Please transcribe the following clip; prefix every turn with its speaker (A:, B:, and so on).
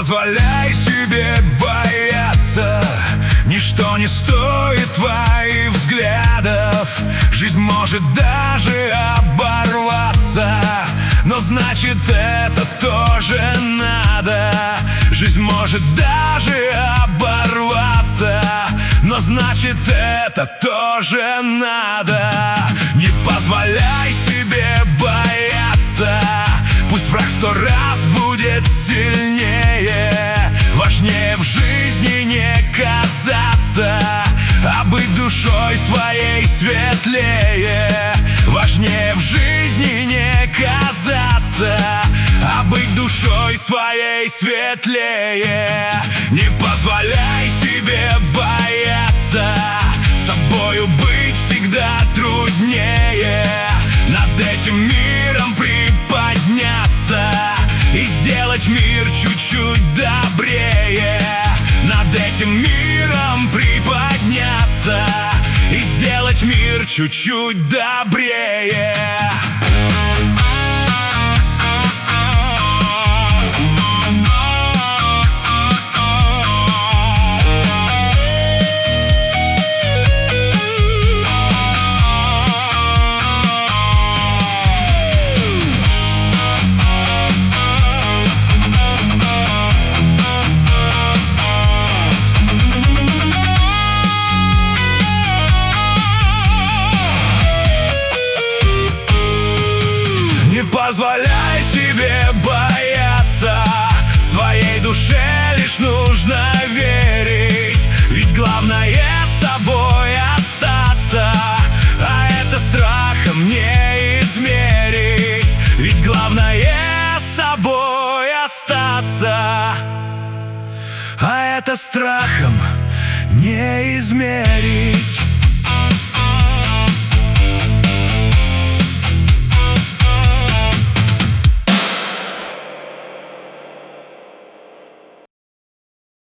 A: позволяй себе бояться, ничто не стоит твоих взглядов. Жизнь может даже оборваться, но значит это тоже надо. Жизнь может даже оборваться, но значит это тоже надо. Не позволяй себе бояться, пусть враг 100 раз будет сильнее. Важнее в жизни не казаться, а быть душой своей светлее. Важнее в жизни не казаться, а быть душой своей светлее. Не позволяй себе бояться, собою быть всегда труднее. Над этим миром приподняться и сделать мир чуть-чуть добрее. Над этим миром приподняться и сделать мир чуть-чуть добрее. Не позволяй себе бояться, своей душе лишь нужно верить. Ведь главное собой остаться, а это страхом не измерить. Ведь главное собой остаться, а это страхом не измерить.